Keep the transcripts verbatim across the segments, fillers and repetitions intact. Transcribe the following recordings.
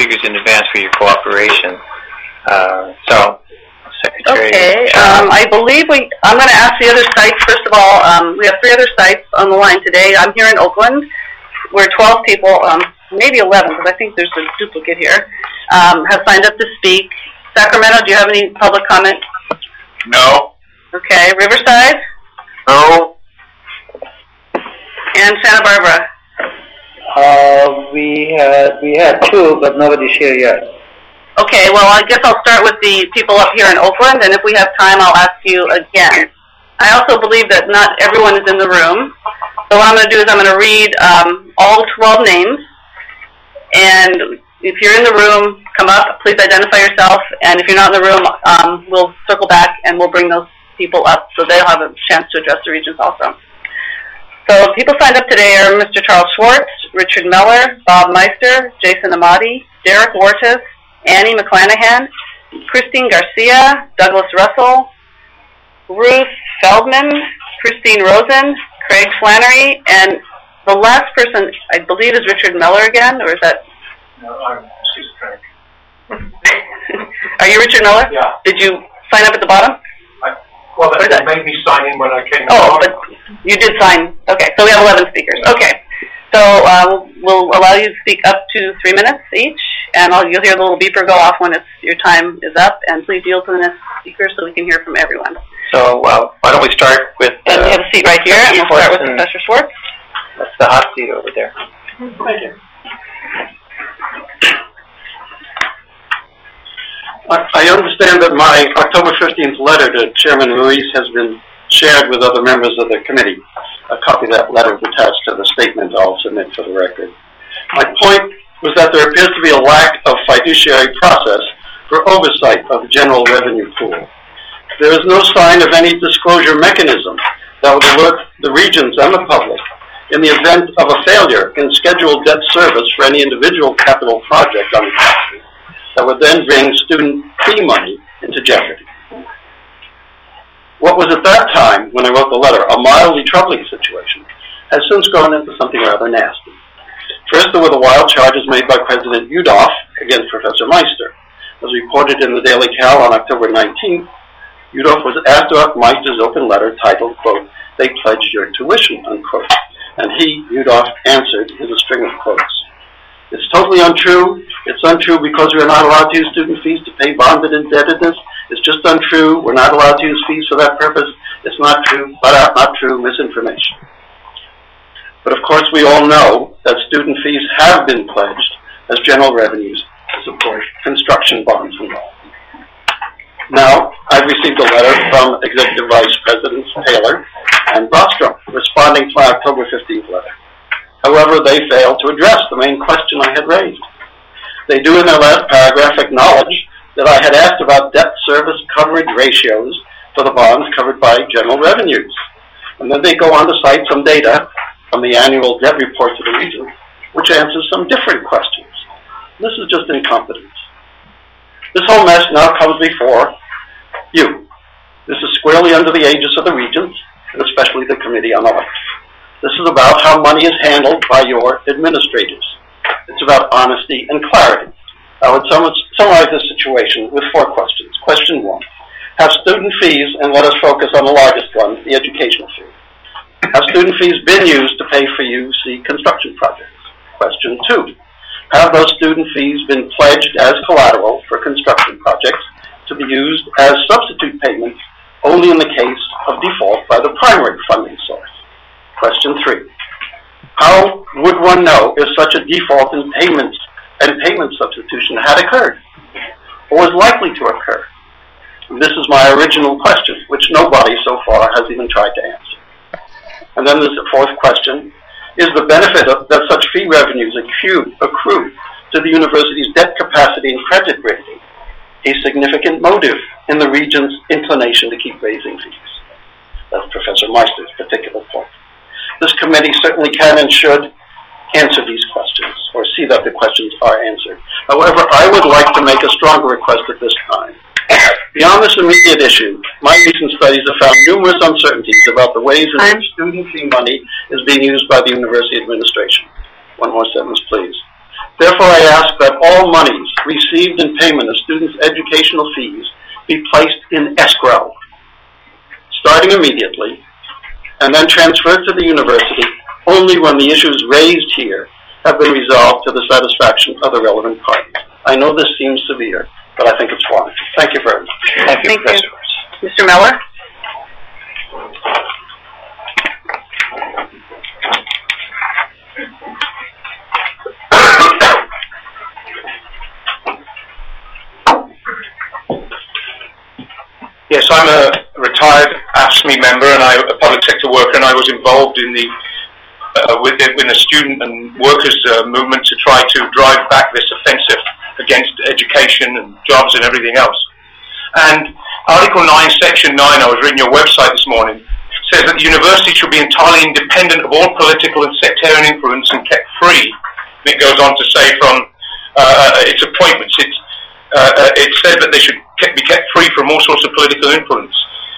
speakers in advance for your cooperation. Uh, so, Secretary. Okay, um, I believe we, I'm going to ask the other sites, first of all, um, we have three other sites on the line today. I'm here in Oakland. We're twelve people, um, maybe eleven, because I think there's a duplicate here, um, have signed up to speak. Sacramento, do you have any public comment? No. Okay, Riverside? No. And Santa Barbara? Uh, we had, we had two, but nobody's here yet. Okay, well, I guess I'll start with the people up here in Oakland, and if we have time, I'll ask you again. I also believe that not everyone is in the room. So what I'm going to do is I'm going to read um, all twelve names, and if you're in the room, come up, please identify yourself, and if you're not in the room, um, we'll circle back and we'll bring those people up so they'll have a chance to address the Regents also. So people signed up today are Mister Charles Schwartz, Richard Meller, Bob Meister, Jason Amati, Derek Wartis, Annie McClanahan, Christine Garcia, Douglas Russell, Ruth Feldman, Christine Rosen, Craig Flannery, and the last person, I believe, is Richard Meller again, or is that? No, I'm she's Craig. Are you Richard Meller? Yeah. Did you sign up at the bottom? I, well, they made me sign in when I came in. Oh, but you did sign. Okay, so we have eleven speakers. Okay. So uh, we'll allow you to speak up to three minutes each, and I'll, you'll hear the little beeper go off when it's, your time is up, and please yield to the next speaker so we can hear from everyone. So uh, why don't we start with... Uh, and we have a seat right here, and we'll start with Professor Schwartz. That's the hot seat over there. Thank you. I understand that my October fifteenth letter to Chairman Ruiz has been shared with other members of the committee. A copy of that letter is attached to the statement I'll submit for the record. My point was that there appears to be a lack of fiduciary process for oversight of the general revenue pool. There is no sign of any disclosure mechanism that would alert the regions and the public in the event of a failure in scheduled debt service for any individual capital project on the country that would then bring student fee money into jeopardy. What was at that time, when I wrote the letter, a mildly troubling situation, has since grown into something rather nasty. First, there were the wild charges made by President Yudof against Professor Meister. As reported in the Daily Cal on October nineteenth, Yudof was asked about Meister's open letter titled, quote, "They pledged your tuition," unquote. And he, Yudof, answered in a string of quotes. It's totally untrue. It's untrue because we're not allowed to use student fees to pay bonded indebtedness. It's just untrue. We're not allowed to use fees for that purpose. It's not true, but not true, misinformation. But of course, we all know that student fees have been pledged as general revenues to support construction bonds and all. Now, I've received a letter from Executive Vice Presidents Taylor and Bostrom responding to my October fifteenth letter. However, they failed to address the main question I had raised. They do in their last paragraph acknowledge that I had asked about debt service coverage ratios for the bonds covered by general revenues. And then they go on to cite some data from the annual debt report to the region, which answers some different questions. This is just incompetence. This whole mess now comes before you. This is squarely under the aegis of the Regents, and especially the Committee on Audit. This is about how money is handled by your administrators. It's about honesty and clarity. I would summarize this situation with four questions. Question one, have student fees, and let us focus on the largest one, the educational fee. Have student fees been used to pay for U C construction projects? Question two, have those student fees been pledged as collateral for construction projects to be used as substitute payments only in the case of default by the primary funding source? Question three, how would one know if such a default in payments and payment substitution had occurred or was likely to occur? This is my original question, which nobody so far has even tried to answer. And then there's the fourth question, is the benefit of, that such fee revenues accrue, accrue to the university's debt capacity and credit rating a significant motive in the region's inclination to keep raising fees? That's Professor Meister's particular point. This committee certainly can and should answer these questions, or see that the questions are answered. However, I would like to make a stronger request at this time. Beyond this immediate issue, my recent studies have found numerous uncertainties about the ways in which student fee money is being used by the university administration. One more sentence, please. Therefore, I ask that all monies received in payment of students' educational fees be placed in escrow, starting immediately, and then transferred to the university only when the issues raised here have been resolved to the satisfaction of the relevant parties. I know this seems severe, but I think it's warranted. Thank you very much. Thank you, Thank Professor. you. Mister Miller? Yes, I'm a retired A F S C M E member and I, a public sector worker, and I was involved in the uh, with, the, with the student and workers uh, movement to try to drive back this offensive against education and jobs and everything else. And Article nine, Section nine, I was reading your website this morning, says that the university should be entirely independent of all political and sectarian influence and kept free. And it goes on to say from uh, its appointments, it's, uh, it said that they should be kept free from all sorts of political influence.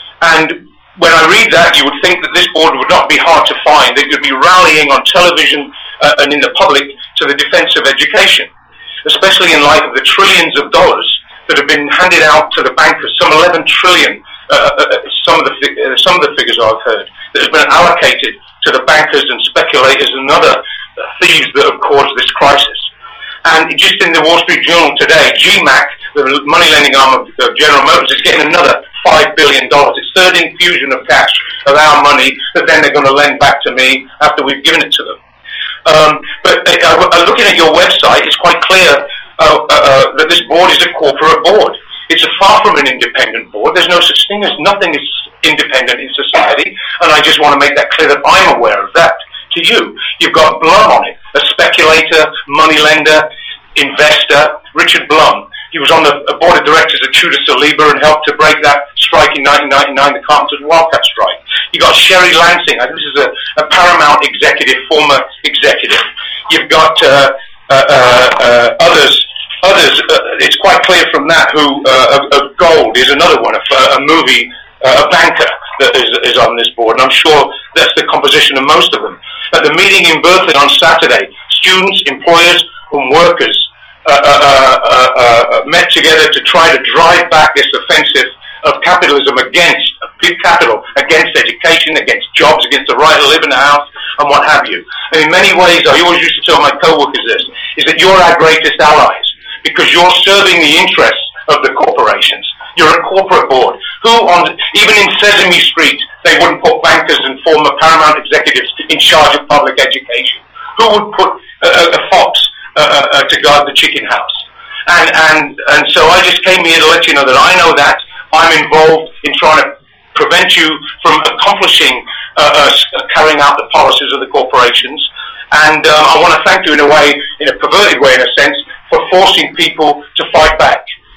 And when I read that, you would think that this board would not be hard to find, that you'd be rallying on television uh, and in the public to the defense of education, especially in light of the trillions of dollars that have been handed out to the bankers, some eleven trillion, uh, uh, some, of the uh, some of the figures I've heard, that has been allocated to the bankers and speculators and other thieves that have caused this crisis. And just in the Wall Street Journal today, G MAC, the money lending arm of uh, General Motors, is getting another five billion dollars. It's third infusion of cash of our money that then they're going to lend back to me after we've given it to them. Um, but uh, uh, looking at your website, it's quite clear uh, uh, uh, that this board is a corporate board. It's a far from an independent board. There's no such thing as nothing is independent in society, and I just want to make that clear that I'm aware of that. To you, you've got Blum on it, a speculator, moneylender, investor, Richard Blum. He was on the board of directors of Tudor Saliba and helped to break that strike in nineteen ninety-nine, the Carpenters Wildcat strike. You got Sherry Lansing. I think this is a, a Paramount executive, former executive. You've got uh, uh, uh, others. Others. Uh, it's quite clear from that who uh, of Gold is another one, a, a movie, uh, a banker that is, is on this board, and I'm sure that's the composition of most of them. At the meeting in Berthoud on Saturday, students, employers, and workers Uh, uh, uh, uh, met together to try to drive back this offensive of capitalism against, big capital, against education, against jobs, against the right to live in a house, and what have you. And in many ways, I always used to tell my co-workers this, is that you're our greatest allies, because you're serving the interests of the corporations. You're a corporate board. Who, on, even in Sesame Street, they wouldn't put bankers and former Paramount executives in charge of public education. Who would put uh, a fox Uh, uh, to guard the chicken house? And, and, and so I just came here to let you know that I know that. I'm involved in trying to prevent you from accomplishing, uh, uh, carrying out the policies of the corporations. And uh, I want to thank you in a way, in a perverted way in a sense, for forcing people to fight back.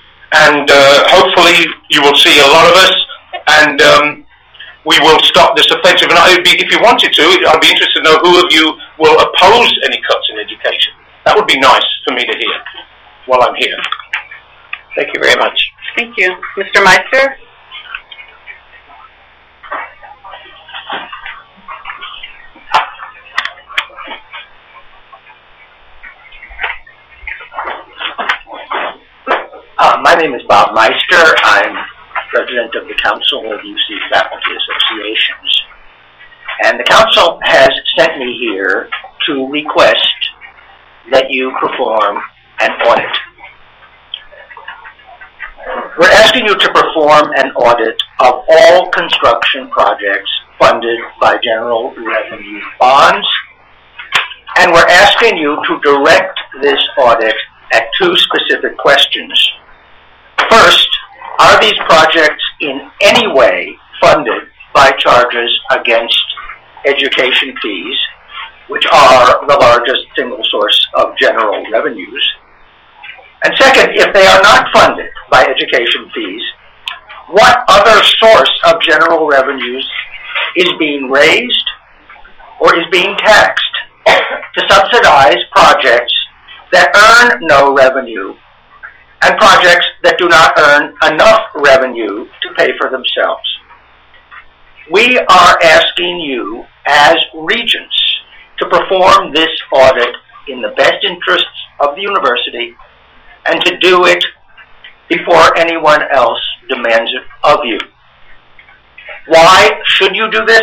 And uh, hopefully you will see a lot of us, and um, we will stop this offensive. And I'd be, if you wanted to, I'd be interested to know who of you will oppose any cuts in education. That would be nice for me to hear while I'm here. Thank you very much. Thank you. Mister Meister? Uh, my name is Bob Meister. I'm president of the Council of U C Faculty Associations. And the Council has sent me here to request that you perform an audit. We're asking you to perform an audit of all construction projects funded by general revenue bonds, and we're asking you to direct this audit at two specific questions. First, are these projects in any way funded by charges against education fees, which are the largest single source of general revenues? And second, if they are not funded by education fees, what other source of general revenues is being raised or is being taxed to subsidize projects that earn no revenue and projects that do not earn enough revenue to pay for themselves? We are asking you as regents to perform this audit in the best interests of the university and to do it before anyone else demands it of you. Why should you do this?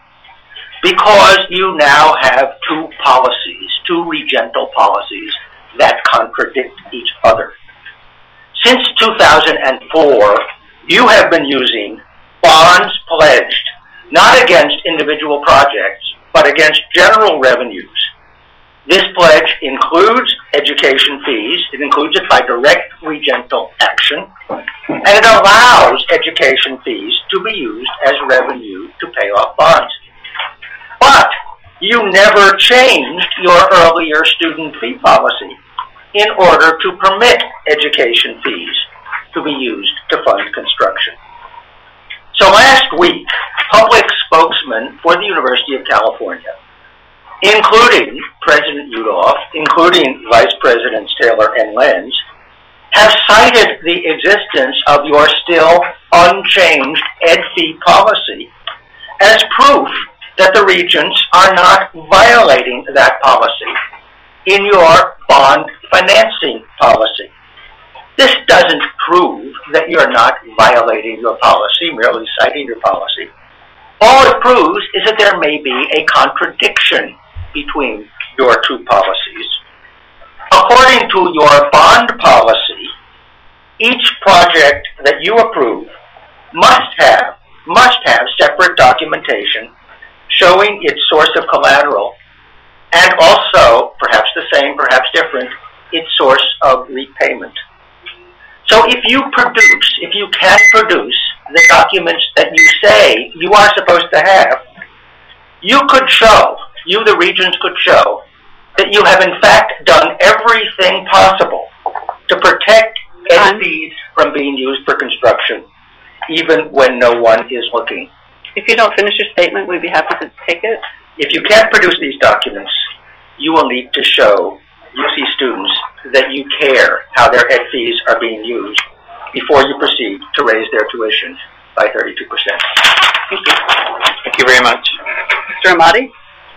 Because you now have two policies, two regental policies that contradict each other. Since two thousand four, you have been using bonds pledged not against individual projects, but against general revenues. This pledge includes education fees, it includes it by direct regental action, and it allows education fees to be used as revenue to pay off bonds. But you never changed your earlier student fee policy in order to permit education fees to be used to fund construction. So last week, public spokesmen for the University of California, including President Yudof, including Vice Presidents Taylor and Lenz, have cited the existence of your still unchanged ed fee policy as proof that the regents are not violating that policy in your bond financing policy. This doesn't prove that you're not violating your policy, merely citing your policy. All it proves is that there may be a contradiction between your two policies. According to your bond policy, each project that you approve must have, must have separate documentation showing its source of collateral, and also, perhaps the same, perhaps different, its source of repayment. So if you produce, if you can produce the documents that you say you are supposed to have, you could show, you the regents could show, that you have in fact done everything possible to protect ed fees from being used for construction, even when no one is looking. If you don't finish your statement, we'd be happy to take it. If you can't produce these documents, you will need to show U C students that you care how their ed fees are being used before you proceed to raise their tuition by thirty-two percent. Thank you. Thank you very much. Mister Amati?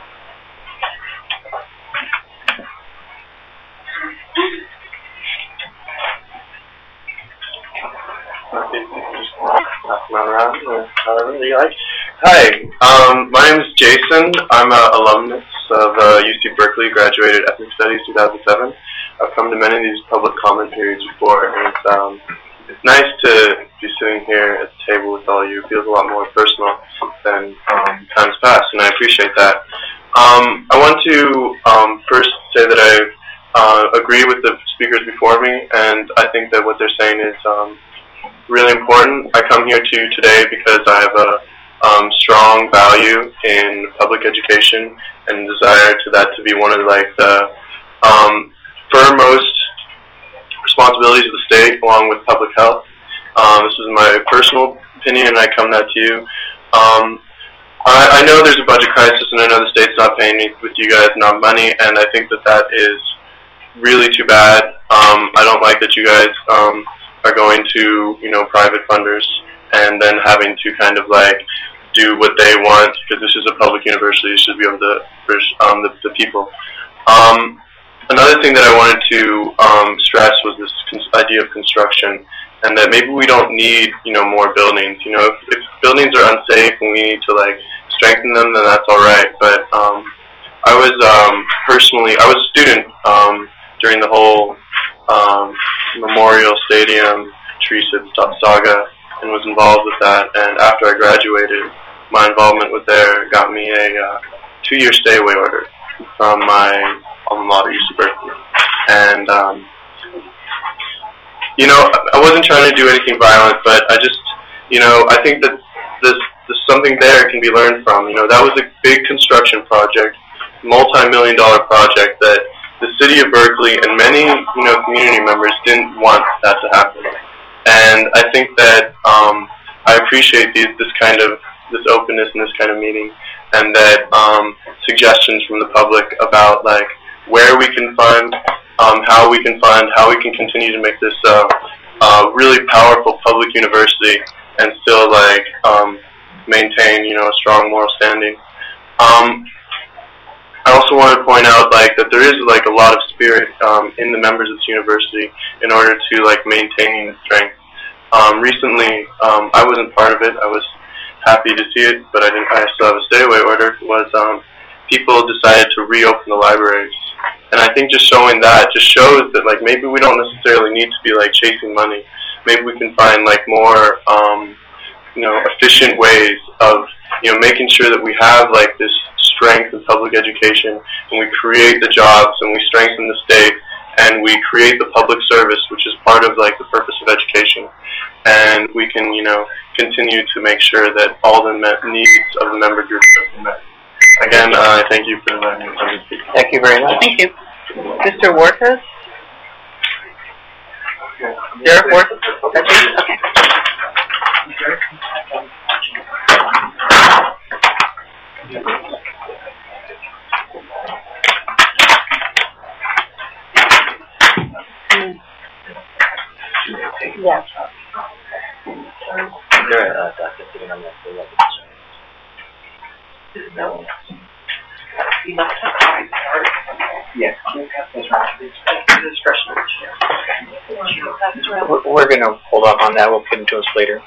Hi, um, my name is Jason. I'm an alumnus of uh, U C Berkeley, graduated Ethnic Studies two thousand seven. I've come to many of these public comment periods before, and it's, um, it's nice to be sitting here at the table with all of you. It feels a lot more personal than um, times past, and I appreciate that. Um, I want to um, first say that I uh, agree with the speakers before me, and I think that what they're saying is um, really important. I come here to you today because I have a um, strong value in public education and desire to that to be one of like the um, foremost responsibilities of the state, along with public health. Um, this is my personal opinion, and I come that to you. Um, I, I know there's a budget crisis, and I know the state's not paying me with you guys enough money, and I think that that is really too bad. Um, I don't like that you guys um, are going to, you know, private funders and then having to kind of like do what they want, because this is a public university. You should be able to push um, the, the people. Um, another thing that I wanted to um, stress was this idea of construction, and that maybe we don't need, you know, more buildings. You know, if, if buildings are unsafe and we need to like strengthen them, then that's all right. But um, I was um, personally, I was a student um, during the whole um, Memorial Stadium Teresa saga, and was involved with that. And after I graduated, my involvement with there got me a uh, two-year stay-away order from my alma mater, U C Berkeley. And um, you know, I wasn't trying to do anything violent, but I just, you know, I think that this, this something there can be learned from. You know, that was a big construction project, multi-million dollar project that the city of Berkeley and many, you know, community members didn't want that to happen. And I think that um, I appreciate these, this kind of, this openness in this kind of meeting, and that um, suggestions from the public about like where we can fund, um, how we can fund, how we can continue to make this uh, uh, really powerful public university and still like um, maintain, you know, a strong moral standing. Um, I also want to point out like that there is like a a lot of spirit um, in the members of this university in order to like maintain its strength. Um, recently, um, I wasn't part of it. I was happy to see it, but I didn't. I still have a stay-away order. Was um, people decided to reopen the libraries, and I think just showing that just shows that like maybe we don't necessarily need to be like chasing money. Maybe we can find like more um, you know efficient ways of you know making sure that we have like this strength in public education, and we create the jobs, and we strengthen the state, and we create the public service, which is part of like the purpose of education. And we can, you know, continue to make sure that all the me- needs of the member groups are met. Again, uh, thank you for letting me come and speak. Thank you very much. Thank you. Mister Warthus? Derek Warthus? That's you? Okay. Yeah. There, uh, Doctor sitting on that thing. No. Yes. We're going to hold off on that. We'll get into this later.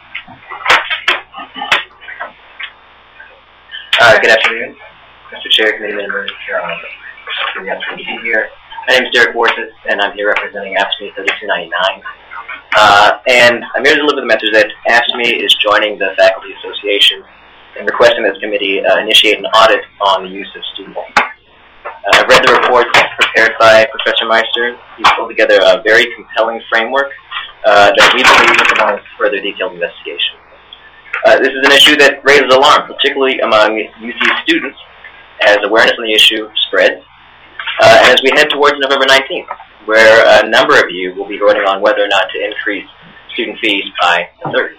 Uh, good afternoon, Mister Chair, committee members, um, for the opportunity to be here. My name is Derek Warthus, and I'm here representing AFSCME thirty-two ninety-nine. Uh, and I'm here to deliver the message that AFSCME is joining the Faculty Association in requesting that this committee uh, initiate an audit on the use of student loans. Uh, I've read the reports prepared by Professor Meister. He's pulled together a very compelling framework uh, that we believe warrants further detailed investigation. Uh, this is an issue that raises alarm, particularly among U C students, as awareness on the issue spreads, uh, and as we head towards November nineteenth, where a number of you will be voting on whether or not to increase student fees by a third.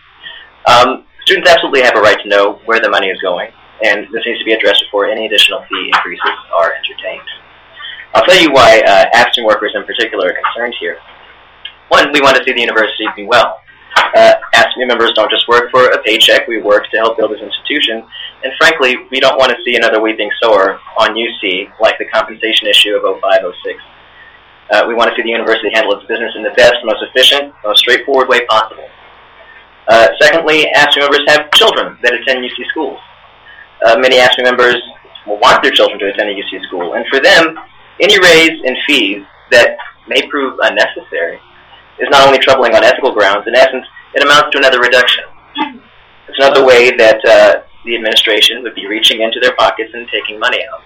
Um, students absolutely have a right to know where the money is going, and this needs to be addressed before any additional fee increases are entertained. I'll tell you why uh, AFSCME workers in particular are concerned here. One, we want to see the university do well. Uh, AFSCME members don't just work for a paycheck, we work to help build this institution, and frankly, we don't want to see another weeping sore on U C like the compensation issue of oh five oh six. Uh, we want to see the university handle its business in the best, most efficient, most straightforward way possible. Uh, secondly, AFSCME members have children that attend U C schools. Uh, many AFSCME members will want their children to attend a U C school, and for them, any raise in fees that may prove unnecessary is not only troubling on ethical grounds, in essence, it amounts to another reduction. It's another way that uh, the administration would be reaching into their pockets and taking money out.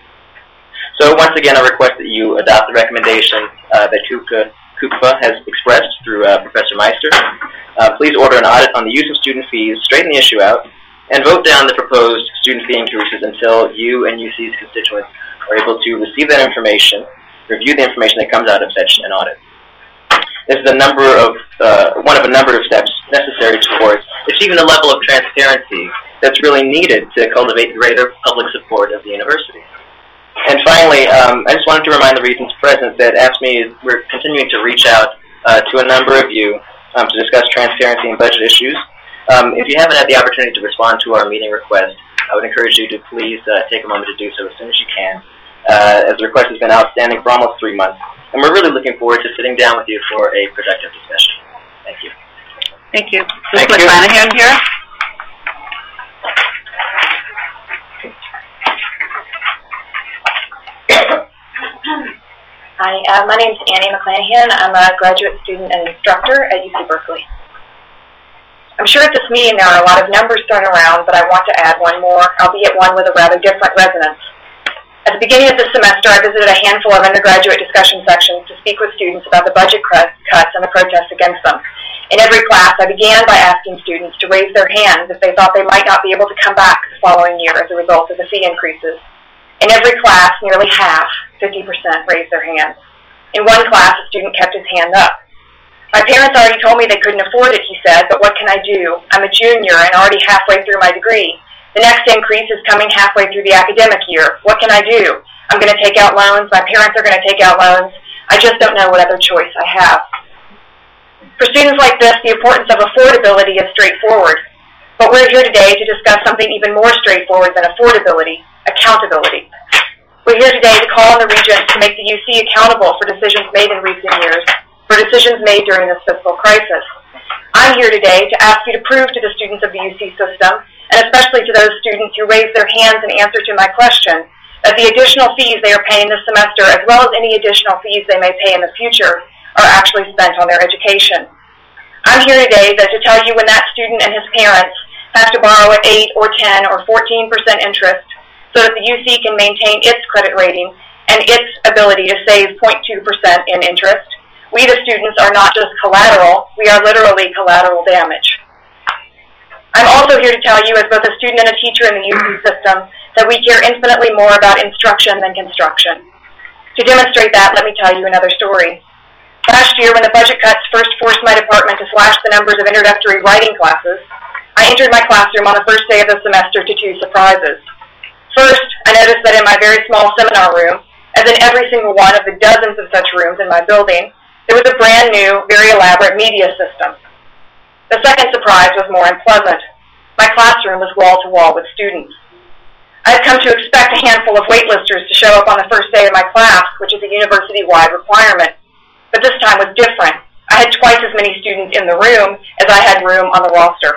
So once again, I request that you adopt the recommendation uh, that KUPFA, KUPFA has expressed through uh, Professor Meister. Uh, please order an audit on the use of student fees, straighten the issue out, and vote down the proposed student fee increases until you and U C's constituents are able to receive that information, review the information that comes out of such an audit. This is a number of, uh, one of a number of steps necessary towards achieving the level of transparency that's really needed to cultivate greater public support of the university. And finally, um, I just wanted to remind the Regents present that AFSCME is, we're continuing to reach out uh, to a number of you um, to discuss transparency and budget issues. Um, if you haven't had the opportunity to respond to our meeting request, I would encourage you to please uh, take a moment to do so as soon as you can, uh, as the request has been outstanding for almost three months. And we're really looking forward to sitting down with you for a productive discussion. Thank you. Thank you. Thank Miz you. McClanahan here. Hi, uh, my name is Annie McClanahan. I'm a graduate student and instructor at U C Berkeley. I'm sure at this meeting there are a lot of numbers thrown around, but I want to add one more, albeit one with a rather different resonance. At the beginning of the semester, I visited a handful of undergraduate discussion sections to speak with students about the budget cuts and the protests against them. In every class, I began by asking students to raise their hands if they thought they might not be able to come back the following year as a result of the fee increases. In every class, nearly half, fifty percent, raised their hands. In one class, a student kept his hand up. My parents already told me they couldn't afford it, he said, but what can I do? I'm a junior and already halfway through my degree. The next increase is coming halfway through the academic year. What can I do? I'm going to take out loans. My parents are going to take out loans. I just don't know what other choice I have. For students like this, the importance of affordability is straightforward. But we're here today to discuss something even more straightforward than affordability, accountability. We're here today to call on the Regents to make the U C accountable for decisions made in recent years, for decisions made during this fiscal crisis. I'm here today to ask you to prove to the students of the U C system, and especially to those students who raised their hands in answer to my question, that the additional fees they are paying this semester, as well as any additional fees they may pay in the future, are actually spent on their education. I'm here today to tell you when that student and his parents have to borrow at eight or ten or fourteen percent interest so that the U C can maintain its credit rating and its ability to save zero point two percent in interest. We, the students, are not just collateral, we are literally collateral damage. I'm also here to tell you, as both a student and a teacher in the U C system, that we care infinitely more about instruction than construction. To demonstrate that, let me tell you another story. Last year, when the budget cuts first forced my department to slash the numbers of introductory writing classes, I entered my classroom on the first day of the semester to two surprises. First, I noticed that in my very small seminar room, as in every single one of the dozens of such rooms in my building, there was a brand new, very elaborate media system. The second surprise was more unpleasant. My classroom was wall-to-wall with students. I've come to expect a handful of waitlisters to show up on the first day of my class, which is a university-wide requirement. But this time was different. I had twice as many students in the room as I had room on the roster.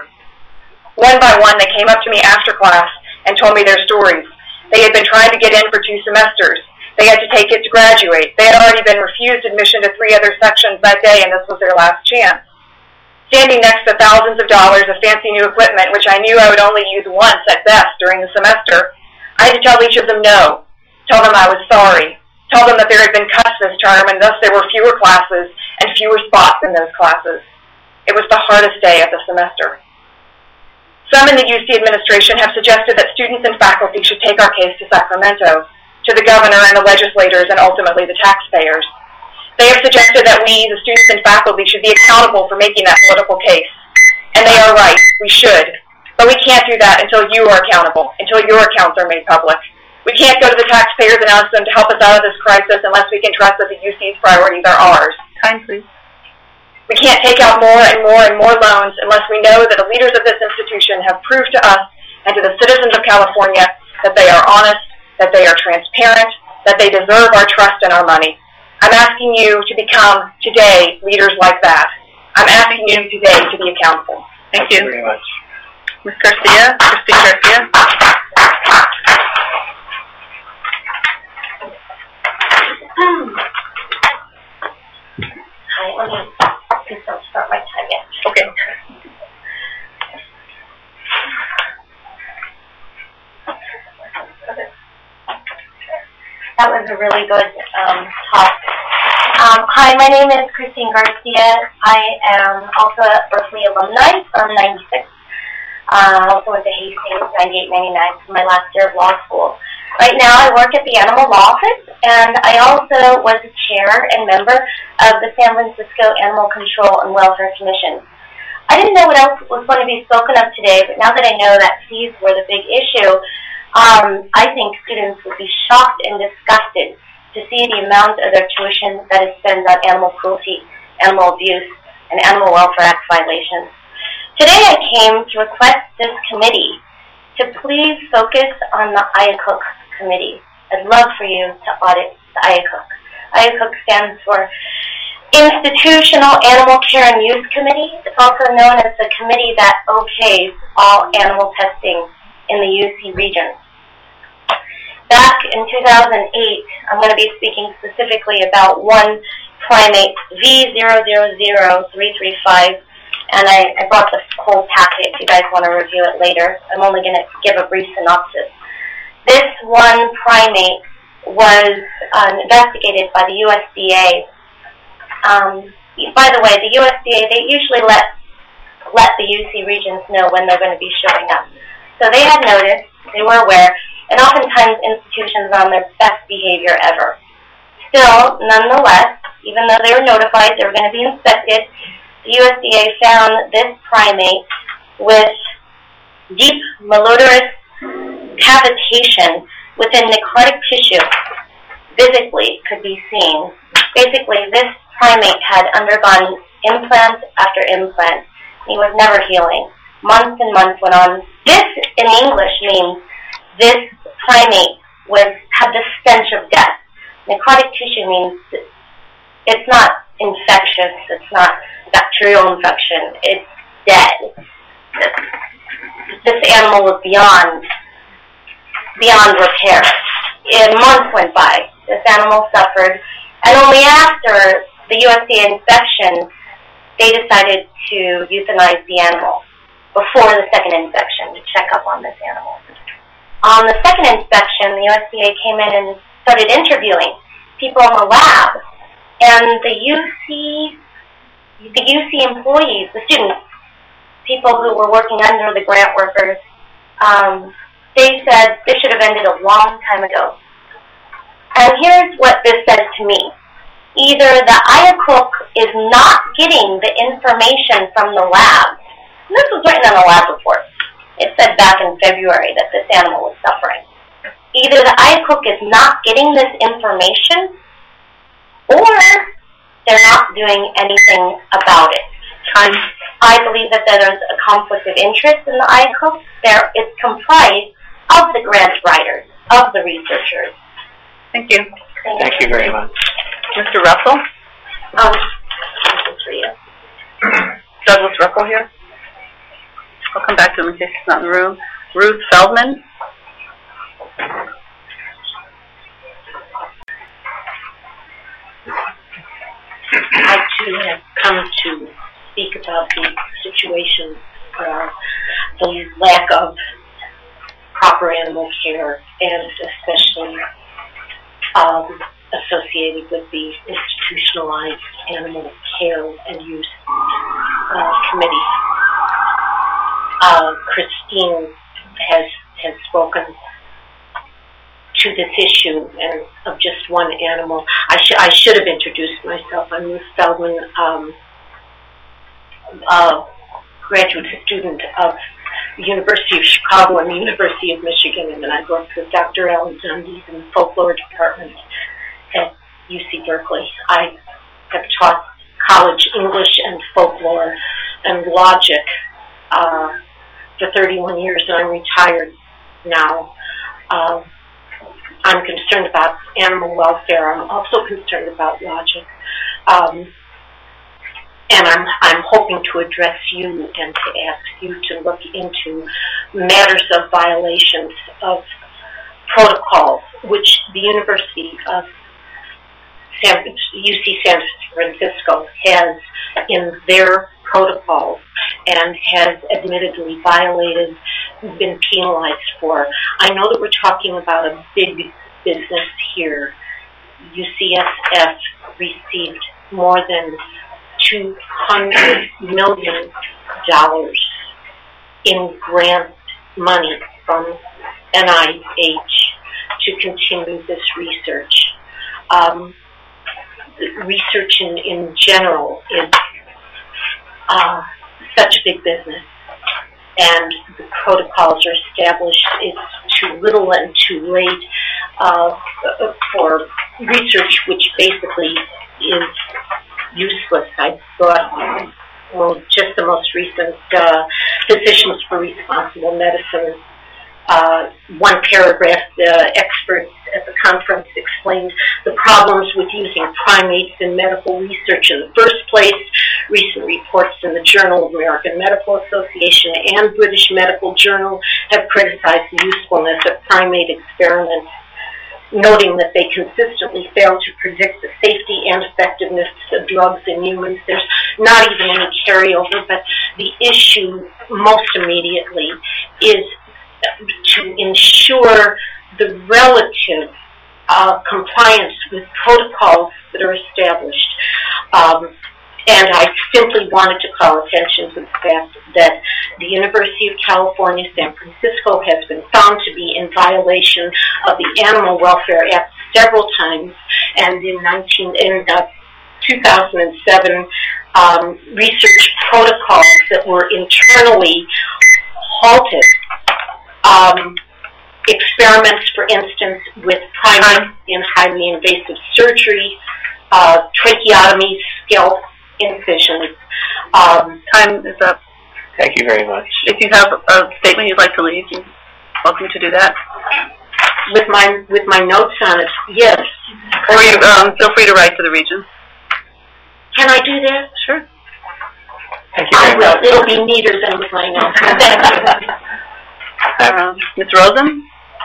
One by one, they came up to me after class and told me their stories. They had been trying to get in for two semesters. They had to take it to graduate. They had already been refused admission to three other sections that day, and this was their last chance. Standing next to thousands of dollars of fancy new equipment, which I knew I would only use once at best during the semester, I had to tell each of them no, tell them I was sorry, tell them that there had been cuts this term, and thus there were fewer classes and fewer spots in those classes. It was the hardest day of the semester. Some in the U C administration have suggested that students and faculty should take our case to Sacramento, to the governor and the legislators, and ultimately the taxpayers. They have suggested that we, the students and faculty, should be accountable for making that political case. And they are right, we should. But we can't do that until you are accountable, until your accounts are made public. We can't go to the taxpayers and ask them to help us out of this crisis unless we can trust that the U C's priorities are ours. Time, please. We can't take out more and more and more loans unless we know that the leaders of this institution have proved to us and to the citizens of California that they are honest, that they are transparent, that they deserve our trust and our money. I'm asking you to become, today, leaders like that. I'm asking you today to be accountable. Thank you. Thank you very much. Miz Garcia, Christine Garcia. Hi, let me please don't start my time yet. Okay. That was a really good um, talk. Um, hi, my name is Christine Garcia. I am also a Berkeley alumni from ninety-six. Uh, I also went to Hastings, ninety-eight ninety-nine, for my last year of law school. Right now, I work at the Animal Law Office, and I also was a chair and member of the San Francisco Animal Control and Welfare Commission. I didn't know what else was going to be spoken of today, but now that I know that fees were the big issue, um, I think students would be shocked and disgusted to see the amount of their tuition that is spent on animal cruelty, animal abuse, and Animal Welfare Act violations. Today I came to request this committee to please focus on the I A C U C committee. I'd love for you to audit the I A C U C. I A C U C stands for Institutional Animal Care and Use Committee. It's also known as the committee that okays all animal testing in the U C region. Back in two thousand eight, I'm going to be speaking specifically about one primate, V zero zero zero three three five, and I, I brought the whole packet if you guys want to review it later. I'm only going to give a brief synopsis. This one primate was um, investigated by the U S D A. Um, by the way, the U S D A, they usually let, let the U C regions know when they're going to be showing up. So they had noticed, they were aware, and oftentimes institutions are on their best behavior ever. Still, nonetheless, even though they were notified they were going to be inspected, the U S D A found this primate with deep malodorous cavitation within necrotic tissue physically could be seen. Basically, this primate had undergone implant after implant. He was never healing. Months and months went on. This, in English, means this primate was had the stench of death. Necrotic tissue means it's not infectious, it's not bacterial infection, it's dead. This animal was beyond beyond repair. A month went by. This animal suffered, and only after the U S D A inspection, they decided to euthanize the animal before the second inspection to check up on this animal. On the second inspection, the U S D A came in and started interviewing people in the lab, and the U C, the U C employees, the students, people who were working under the grant workers, um, they said this should have ended a long time ago. And here's what this says to me. Either the I A C U C is not getting the information from the lab. And this was written on a lab report. It said back in February that this animal was suffering. Either the I A C U C is not getting this information, or they're not doing anything about it. I believe that there is a conflict of interest in the I A C U C. There, it's comprised of the grant writers, of the researchers. Thank you. Thank, Thank you very much. Mister Russell? Um, this is for you. Douglas Russell here. I'll come back to him in case he's not in the room. Ruth Feldman? I too have come to speak about the situation, uh, the lack of proper animal care, and especially um, associated with the institutionalized animal care and use uh, committee. Uh, Christine has has spoken to this issue and of just one animal. I should I should have introduced myself. I'm Ruth Feldman, um, a graduate student of the University of Chicago and the University of Michigan, and then I worked with Doctor Alan Zundes in the folklore department at U C Berkeley. I have taught college English and folklore and logic uh, for thirty-one years, and I'm retired now. Um, I'm concerned about animal welfare. I'm also concerned about logic. Um, and I'm, I'm hoping to address you and to ask you to look into matters of violations of protocols, which the University of San, U C San Francisco has in their protocols and has admittedly violated, been penalized for. I know that we're talking about a big business here. U C S F received more than two hundred million dollars in grant money from N I H to continue this research. Um, research in, in general is uh, such a big business, and the protocols are established. It's too little and too late uh, for research, which basically is useless. I thought, well, just the most recent uh, Physicians for Responsible Medicine, uh, one paragraph, the experts at the conference explained the problems with using primates in medical research in the first place. Recent reports in the Journal of American Medical Association and British Medical Journal have criticized the usefulness of primate experiments, noting that they consistently fail to predict the safety and effectiveness of drugs in humans. There's not even any carryover, but the issue most immediately is to ensure the relative uh, compliance with protocols that are established. Um, and I simply wanted to call attention to the fact that the University of California, San Francisco has been found to be in violation of the Animal Welfare Act several times, and in, nineteen, in uh, two thousand seven, um, research protocols that were internally halted. Um, experiments, for instance, with primates in highly invasive surgery, uh, tracheotomies, scalp incisions. Um, Time is up. Thank you very much. If you have a statement you'd like to leave, you're welcome to do that. with my, with my notes on it, yes. Or you, um, feel free to write to the region. Can I do that? Sure. Thank you I very will. much. It'll be neater than with my notes. Thank you. Uh, Miz Rosen?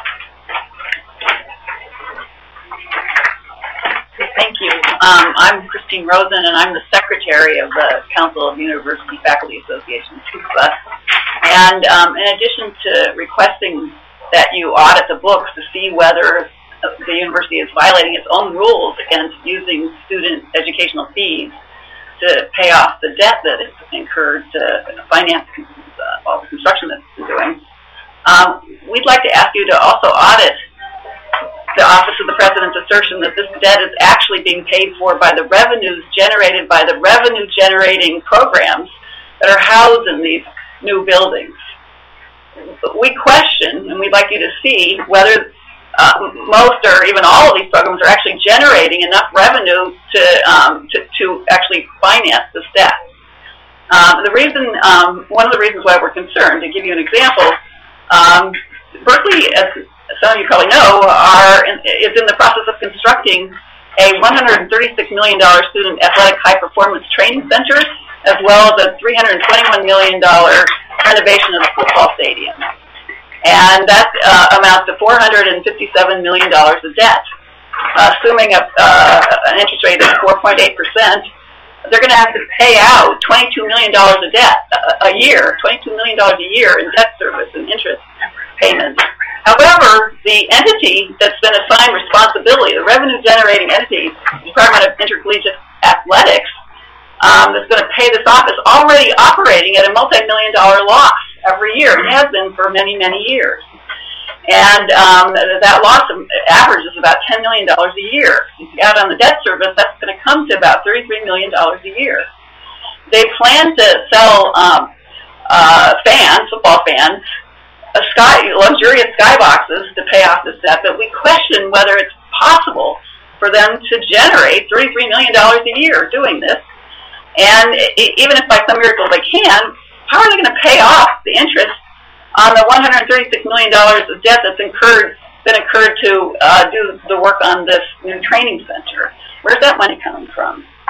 Thank you. Um, I'm Christine Rosen, and I'm the secretary of the Council of University Faculty Association, CUSA. And um, in addition to requesting that you audit the books to see whether the university is violating its own rules against using student educational fees to pay off the debt that it's incurred to finance uh, all the construction that it's been doing, um, we'd like to ask you to also audit the Office of the President's assertion that this debt is actually being paid for by the revenues generated by the revenue-generating programs that are housed in these new buildings. We question, and we'd like you to see, whether uh, most or even all of these programs are actually generating enough revenue to um, to, to actually finance this debt. Um, the reason, um, one of the reasons why we're concerned, to give you an example, um, Berkeley, as some of you probably know, are in, is in the process of constructing a one hundred thirty-six million dollars student athletic high-performance training center, as well as a three hundred twenty-one million dollars renovation of the football stadium. And that uh, amounts to four hundred fifty-seven million dollars of debt. Uh, assuming a, uh, an interest rate of four point eight percent, they're going to have to pay out twenty-two million dollars of debt a, a year, twenty-two million dollars a year in debt service and interest payments. However, the entity that's been assigned responsibility, the revenue-generating entity, Department of Intercollegiate Athletics, um, that's going to pay this off, is already operating at a multi-million dollar loss every year. It has been for many, many years. And um, that loss averages about ten million dollars a year. If you add on the debt service, that's going to come to about thirty-three million dollars a year. They plan to sell um, uh, fans, football fans, A sky, luxurious skyboxes to pay off this debt, but we question whether it's possible for them to generate thirty-three million dollars a year doing this. And it, even if by some miracle they can, how are they going to pay off the interest on the one hundred thirty-six million dollars of debt that's incurred, been incurred to uh, do the work on this new training center? Where's that money coming from?